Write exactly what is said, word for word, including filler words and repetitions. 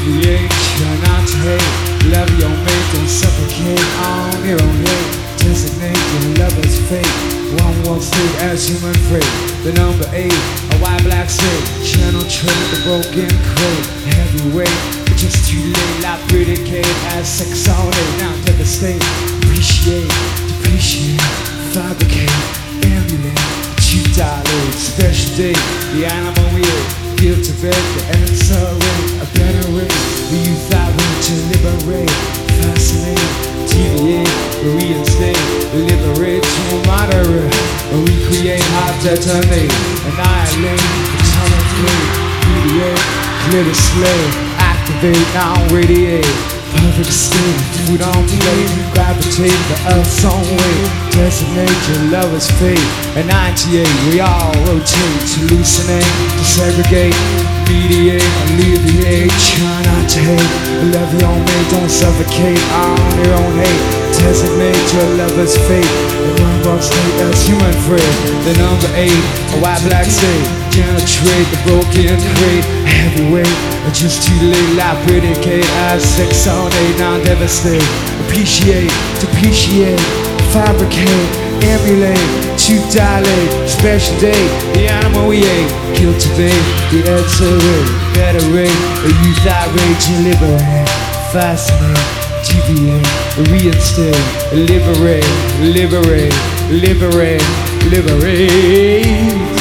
alleviate, try not to hate. Love your mate, don't suffocate on your own hate. Designate your lover's fate. One walk straight as human freight. The number eight, a white black state. Channel trade, the broken crate. Heavyweight, but just too late. Like predicate as sex all day. Now devastate, appreciate, depreciate, fabricate, emulate, cheap dilate. Special day, the animal weird. Guilt of it, the answer rate, a better way. The youth I want to liberate, fascinate, deviate, reinstate, liberate to moderate, recreate, hard detonate, annihilate, atomic, mediate, clear the slave, activate, now radiate, perfect state, food on plate, gravitate, the earth's own way, designate your lover's fate, ninety-eight, we all rotate, hallucinate, segregate, mediate, alleviate, try not to hate, love your mate, don't suffocate on your own hate, designate your lover's fate, and one walk state as human frame, the number eight, a white black state, penetrate the broken crate, heavyweight, just too late, like predicate, as sex all day, now devastate, appreciate, depreciate, fabricate, emulate, to dilate, special day, the animal we ate, cultivate, the answer rate, better rate, a youth outrage, liberate, fascinate, deviate, reinstate, liberate, liberate, liberate, liberate.